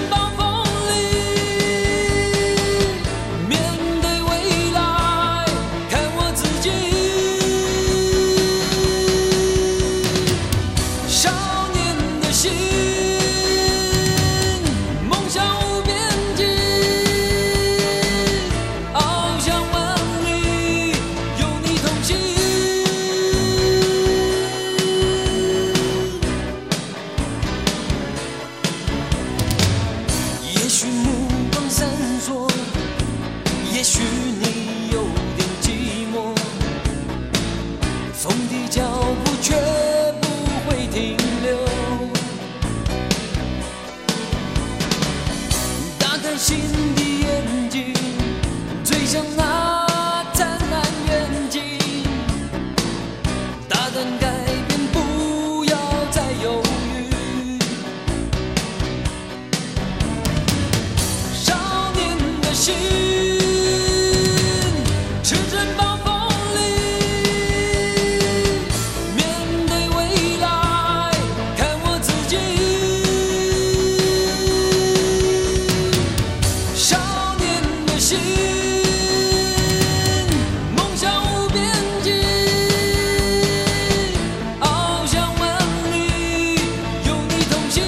暴风里，面对未来，看我自己。少年的心，梦想无边际，翱翔万里，有你同行。也许目光闪烁，也许你有点寂寞，风的脚步却不会停留。打开心的眼睛，追向那灿烂远景，大胆改变，不要再犹豫。少年的心，驰骋暴风里，面对未来，看我自己。少年的心，梦想无边际，翱翔万里，有你同行。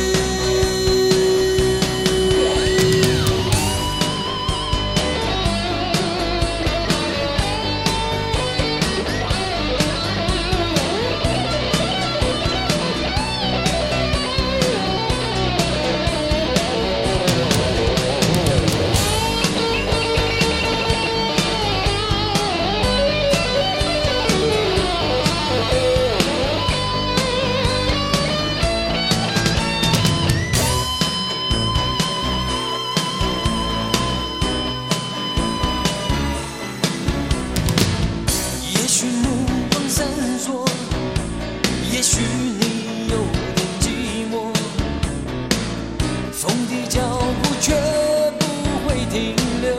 也许目光闪烁，也许你有点寂寞，风的脚步却不会停留。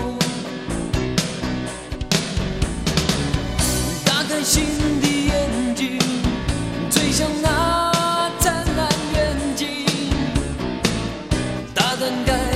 打开心的眼睛，追向那灿烂远景，大胆改